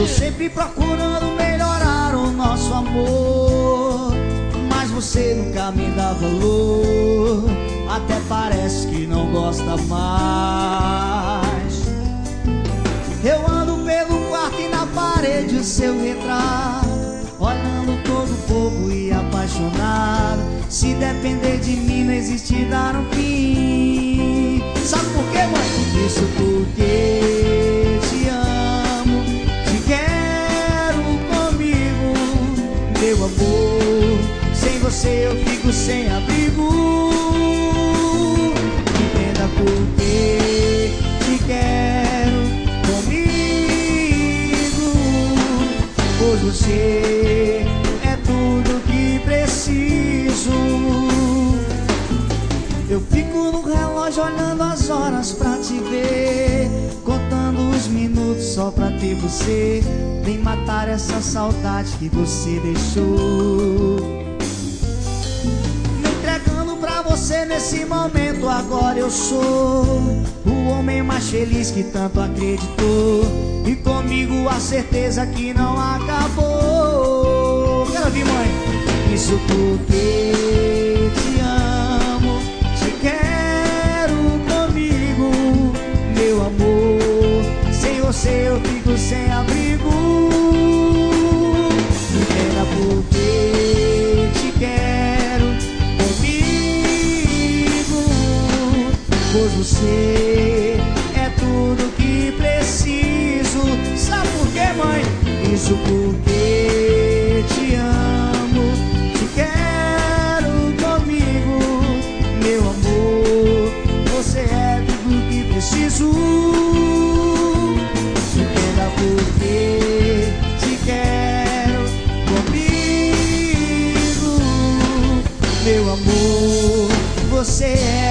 Tô sempre procurando melhorar o nosso amor, mas você nunca me dá valor. Até parece que não gosta mais. Eu ando pelo quarto e na parede o seu retrato, olhando todo bobo e apaixonado. Se depender de mim não existe dar um fim. Sabe por quê, mãe? Isso porque te amo, te quero comigo, meu amor. Sem você eu fico sem abrigo. Entenda porque te quero comigo, pois você é tudo que preciso. Eu fico no relógio olhando as horas pra te ver, contando os minutos só pra ter você. Vem matar essa saudade que você deixou. Me entregando pra você nesse momento. Agora eu sou o homem mais feliz que tanto acreditou, e comigo a certeza que não acabou. Quero ouvir, mãe. Isso porque te amo, te quero comigo, meu amor. Sem você eu fico sem abrigo. Entenda porque te quero comigo, pois você é tudo que preciso. Sabe por quê, mãe? Isso porque te amo, te quero comigo, meu amor. Você é tudo que preciso. Entenda porque te quero comigo, meu amor. Você é